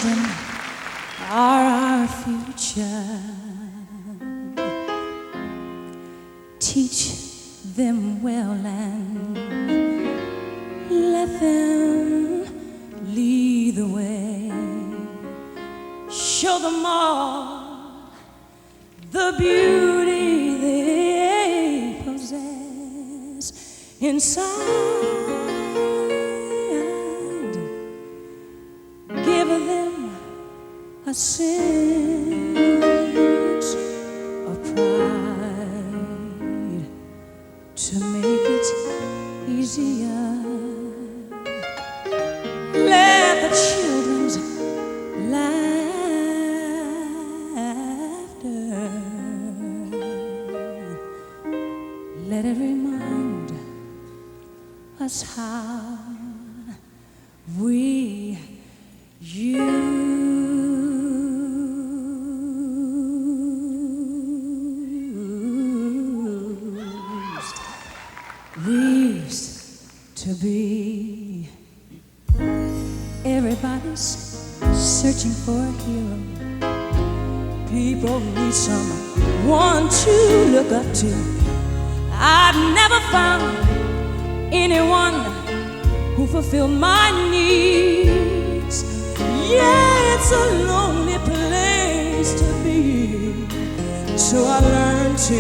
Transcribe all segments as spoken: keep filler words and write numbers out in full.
children are our future. Teach them well and let them lead the way. Show them all the beauty they possess inside. Give them a sense of pride to make it easier. Let the children's laughter, let it remind us how we used, we used to be. Everybody's searching for a hero. People need someone to look up to. I've never found anyone who fulfilled my needs. Yeah, it's a lonely place to be. So I learned to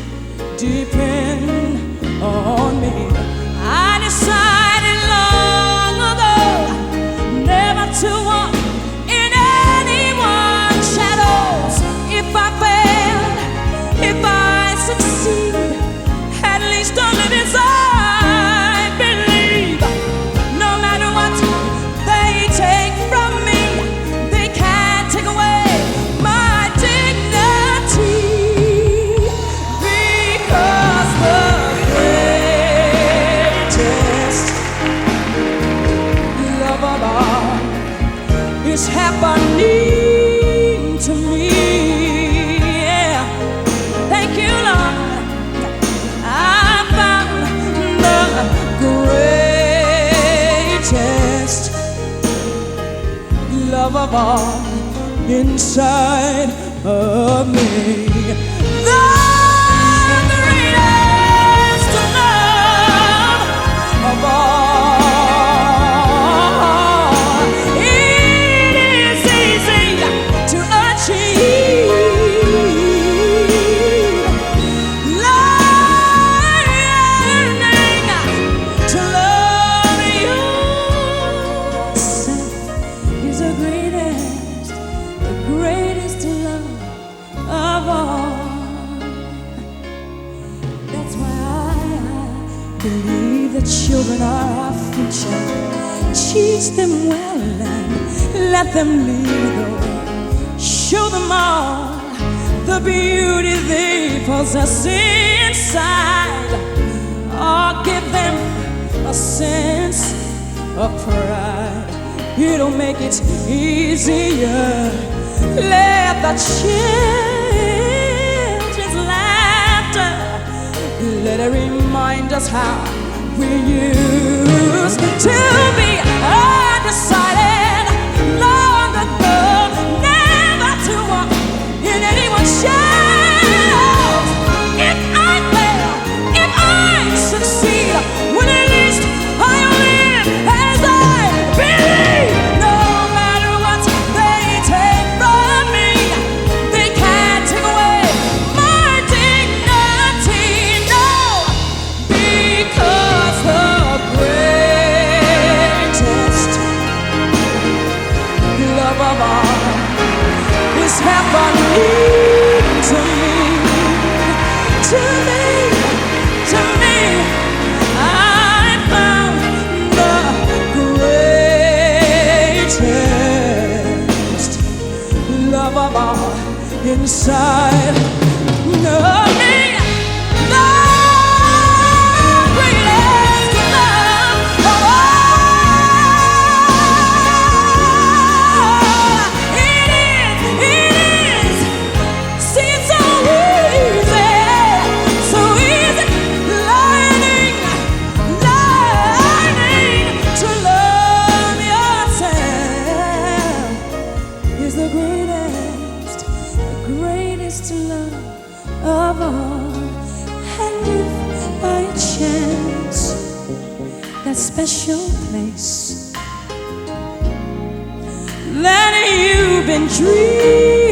depend on me. I decided long ago never to walk in anyone's shadows. If I fail, if I succeed, at least I'll live as I believe. No matter what they take from me, they can't take away my dignity. Because the greatest love of all is happening to me. Yeah. Thank you, Lord. I found the greatest love of all inside of me. The greatest love of all. It is easy to achieve. Learning to love yourself is the greatest, the greatest love of all. That's why I believe that children are our future. Teach them well and let them lead the way. Show them all the beauty they possess inside. Or give them a sense of pride. It'll make it easier. Let the children's laughter, let it remind us how we used to be. I decided long ago never to walk in anyone's shadows. If I fail, if I succeed, well, at least I'll live as I believe. No matter what they take from me, they can't take away my dignity. No, because the greatest love of all is happening to me, to me, to me. I found the greatest love of all inside of me. The greatest love of all. It is, it is. See, it's so easy, so easy. Learning, learning to love yourself. of all. And if by chance that special place that you've been dreaming